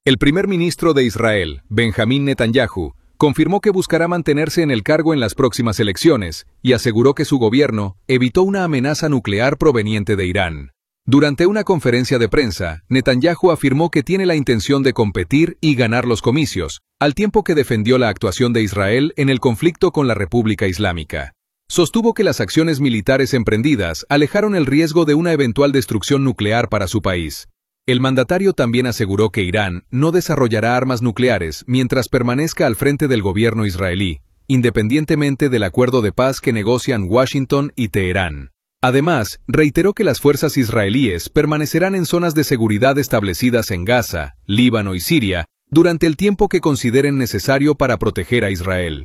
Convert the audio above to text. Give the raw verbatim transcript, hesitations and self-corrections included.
El primer ministro de Israel, Benjamín Netanyahu, confirmó que buscará mantenerse en el cargo en las próximas elecciones y aseguró que su gobierno evitó una amenaza nuclear proveniente de Irán. Durante una conferencia de prensa, Netanyahu afirmó que tiene la intención de competir y ganar los comicios, al tiempo que defendió la actuación de Israel en el conflicto con la República Islámica. Sostuvo que las acciones militares emprendidas alejaron el riesgo de una eventual destrucción nuclear para su país. El mandatario también aseguró que Irán no desarrollará armas nucleares mientras permanezca al frente del gobierno israelí, independientemente del acuerdo de paz que negocian Washington y Teherán. Además, reiteró que las fuerzas israelíes permanecerán en zonas de seguridad establecidas en Gaza, Líbano y Siria durante el tiempo que consideren necesario para proteger a Israel.